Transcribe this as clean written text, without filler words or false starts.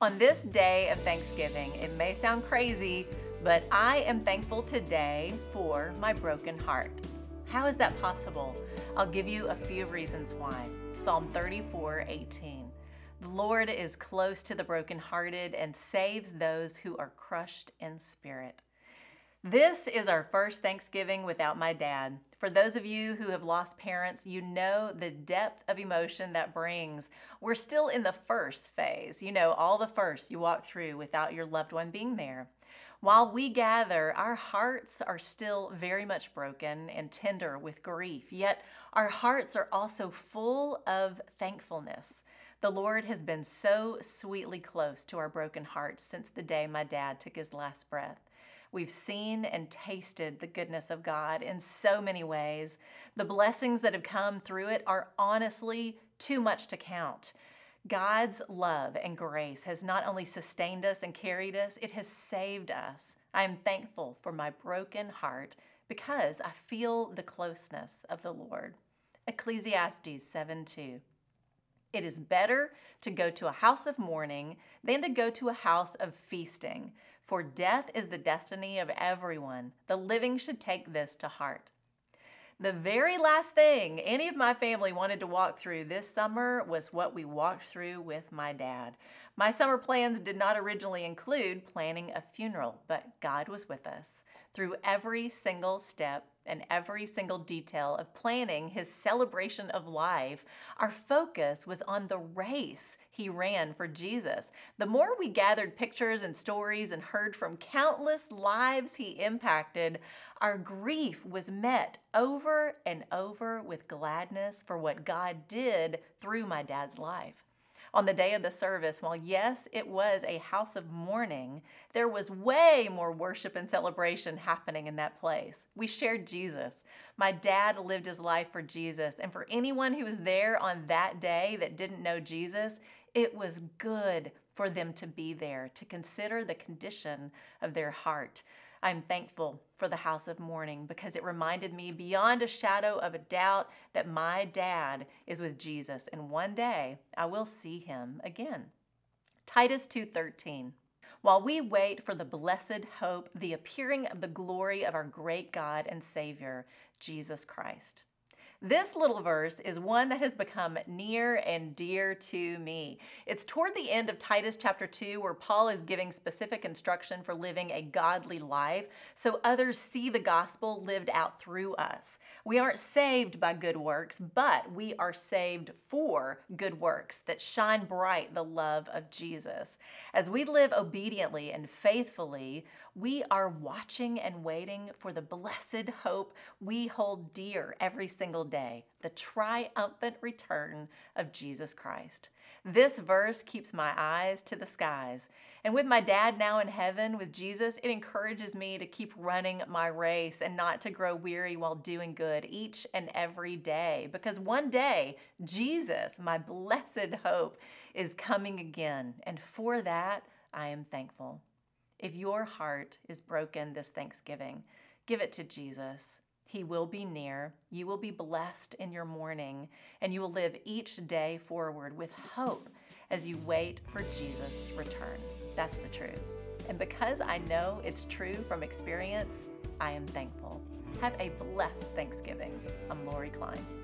On this day of Thanksgiving, it may sound crazy, but I am thankful today for my broken heart. How is that possible? I'll give you a few reasons why. Psalm 34:18. The Lord is close to the brokenhearted and saves those who are crushed in spirit. This is our first Thanksgiving without my dad. For those of you who have lost parents, you know the depth of emotion that brings. We're still in the first phase, all the first you walk through without your loved one being there. While we gather, our hearts are still very much broken and tender with grief, yet our hearts are also full of thankfulness. The Lord has been so sweetly close to our broken hearts since the day my dad took his last breath. We've seen and tasted the goodness of God in so many ways. The blessings that have come through it are honestly too much to count. God's love and grace has not only sustained us and carried us, it has saved us. I am thankful for my broken heart because I feel the closeness of the Lord. Ecclesiastes 7:2. It is better to go to a house of mourning than to go to a house of feasting, for death is the destiny of everyone. The living should take this to heart. The very last thing any of my family wanted to walk through this summer was what we walked through with my dad. My summer plans did not originally include planning a funeral, but God was with us through every single step and every single detail of planning his celebration of life. Our focus was on the race he ran for Jesus. The more we gathered pictures and stories and heard from countless lives he impacted, our grief was met over and over with gladness for what God did through my dad's life. On the day of the service, while yes, it was a house of mourning, there was way more worship and celebration happening in that place. We shared Jesus. My dad lived his life for Jesus, and for anyone who was there on that day that didn't know Jesus, it was good for them to be there, to consider the condition of their heart. I'm thankful for the house of mourning because it reminded me beyond a shadow of a doubt that my dad is with Jesus, and one day I will see him again. Titus 2:13. While we wait for the blessed hope, the appearing of the glory of our great God and Savior, Jesus Christ. This little verse is one that has become near and dear to me. It's toward the end of Titus chapter 2 where Paul is giving specific instruction for living a godly life so others see the gospel lived out through us. We aren't saved by good works, but we are saved for good works that shine bright the love of Jesus. As we live obediently and faithfully, we are watching and waiting for the blessed hope we hold dear every single day, the triumphant return of Jesus Christ. This verse keeps my eyes to the skies. And with my dad now in heaven with Jesus, it encourages me to keep running my race and not to grow weary while doing good each and every day. Because one day, Jesus, my blessed hope, is coming again. And for that, I am thankful. If your heart is broken this Thanksgiving, give it to Jesus. He will be near. You will be blessed in your mourning, and you will live each day forward with hope as you wait for Jesus' return. That's the truth. And because I know it's true from experience, I am thankful. Have a blessed Thanksgiving. I'm Lori Klein.